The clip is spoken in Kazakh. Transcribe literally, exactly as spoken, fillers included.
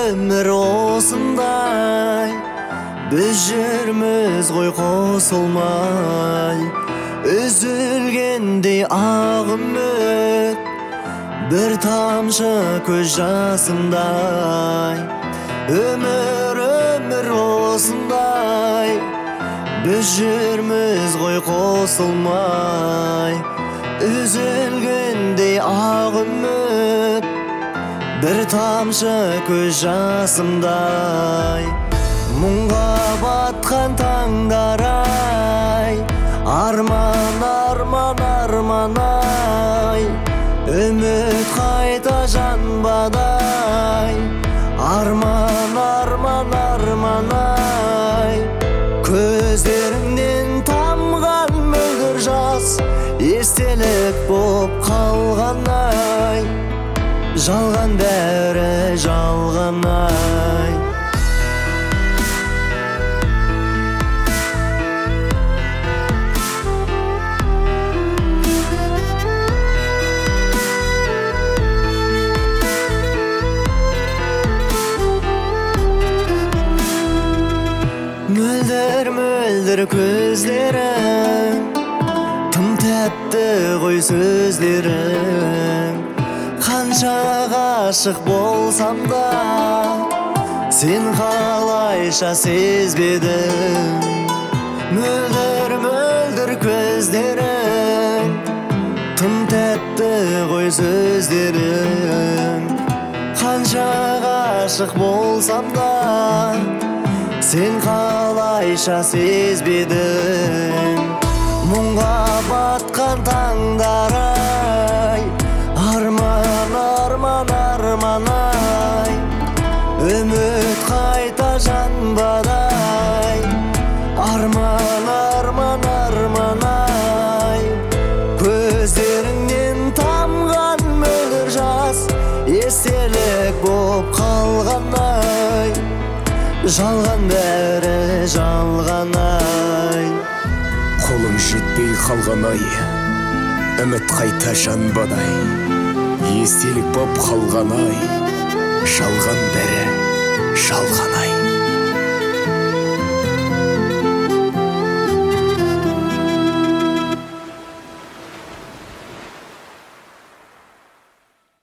өмір осындай, біз жүрміз ғой қосылмай. Үзілгендей ақ үміт, бір тамшы көз жасымдай. Өмір, өмір осындай, біз жүрміз ғой қосылмай. Үзілгендей ақ үміт, бір тамшы көз жасымдай. Мұңға батқан таңдар-ай, арман, арман, арман ай. Үміт қайта жанбадай, арман, арман, арман ай. Көздеріңнен тамған мөлдір жас, естелік боп қалған ай. Жалған бәрі жалған ай. Мөлдір, мөлдір көздерің, тым тәтті ғой сөздерің. Қанша ғашық болсам да, сен қалайша сезбедің. Мөлдір, мөлдір көздерің, тым тәтті ғой сөздерің. Қанша ғашық болсам да, сен қалайша сезбедің. Мұңға батқан таңдар-ай, арман, арман, арман ай. Үміт қайта жанбадай, арман, арман, арман ай. Көздеріңнен тамған мөлдір жас, естелік боп қалған ай. Жалған бәрі жалған ай. Қолым жетпей қалған ай, үміт қайта жанбадай. Естелік боп қалған ай, жалған бәрі жалған ай.